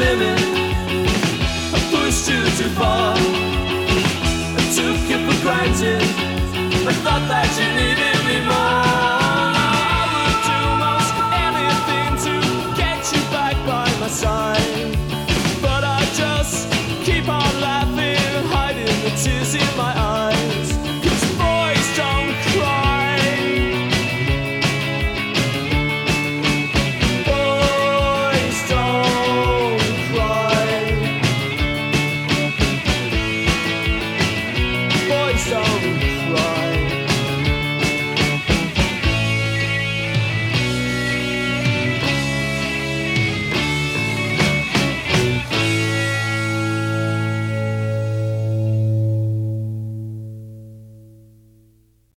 limit. I pushed you too far. I took you for granted. I thought that you needed me more. I would do most anything to get you back by my side.